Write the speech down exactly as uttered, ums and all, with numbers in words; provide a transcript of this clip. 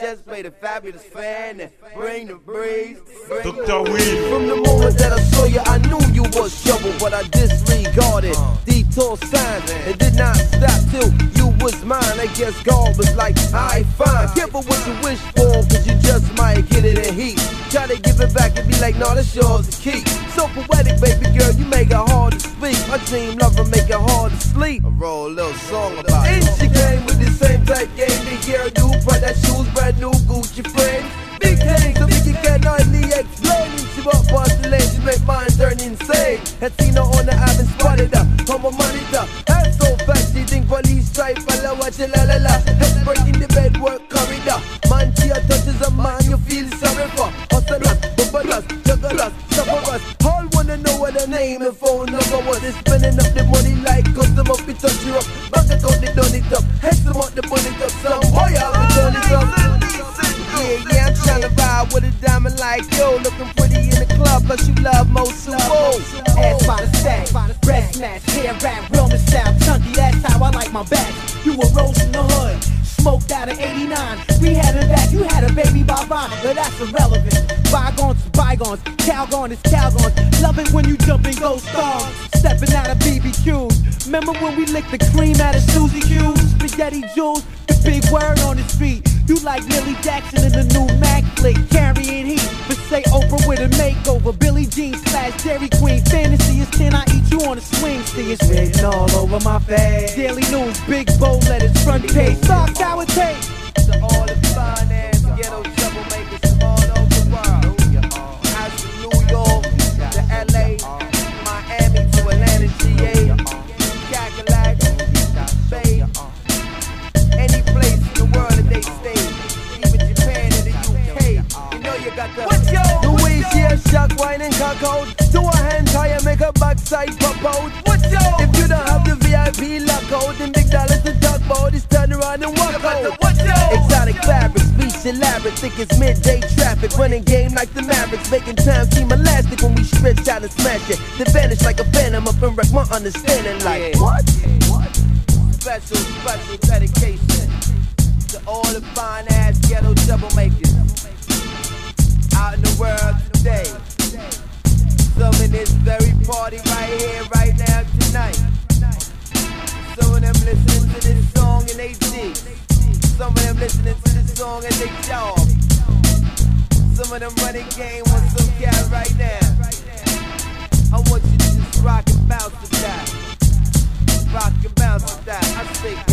just play the fabulous fan and bring the breeze. Bring Doctor Will. From the moment that I saw you, I knew you was trouble, but I disregarded detour signs. It did not stop till you was mine. I guess God was like, I fine. Careful what you wish for, cause you just might get it in heat. Try to give it back and be like, no, that's yours to keep. So poetic, baby girl, you make it hard to speak. My dream lover make it hard to sleep. I roll a little song about it. And she came with the same type game. The year new, but that shoes brand new Gucci frame. Big things, so big you can hardly explain. She bought past the lane, she make mine turn insane. Had seen her on the app and spotted her on my monitor. Head so fast, she think police try follow watch it la la la. Head breaking the bed work corridor. Man, she a touches a man you feel sorry for. Hustlers, bubblers, jugglers, sufferers. All wanna know what her name and phone number was. They spending up the money like custom up, it touch you up. Bank account they done it up. Head some up the money up. Some boy out and turn it up. Yeah, yeah, I'm tryna ride with a diamond like yo. Looking pretty in the club, plus you love most sumo. Ass by the stack, breast match, hair wrap, Roman style, chunky, that's how I like my back. You a rose in the hood, smoked out of eighty-nine. We had it back, you had a baby by Ron, but that's irrelevant. Bygones is bygones, Calgon is Calgon. Love it when you jump in ghost songs, stepping out of B B Qs. Remember when we licked the cream out of Susie Q's? Spaghetti Jules, the big word on the street. You like Millie Jackson in the new Mac flick, carrying heat. But say Oprah with a makeover, Billie Jean slash Dairy Queen. Fantasy is ten, I eat you on a swing. See it's written all over my face. Daily News, big bold letters, front page. Soft sour taste. To all the fine ass ghetto troublemakers from all over the world. As from New York to L A, Miami to Atlanta, G A, Cadillac, Bay, any place in the world that they stay, even Japan and the U K. You know you got the Louis, yeah, shock, wine and cocktail. Do a hand tie and make a backside pop out. If you don't have the V I P lockout, then big dollars to talk about, just turn around and walk out. Exotic fabrics, speech elaborate, think it's midday traffic, running game like the Mavericks, making time seem elastic when we stretch out and smash it. Then vanish like a phantom up and wreck my understanding like what? What? Special, special dedication to all the fine ass ghetto troublemakers out in the world today. Some in this very party right here, right now, tonight. Some of them listening to this song in they G. Some of them listening to this song as they job. Some of them running game on some cat right now. I want you to just rock and bounce with that. Rock and bounce with that. I say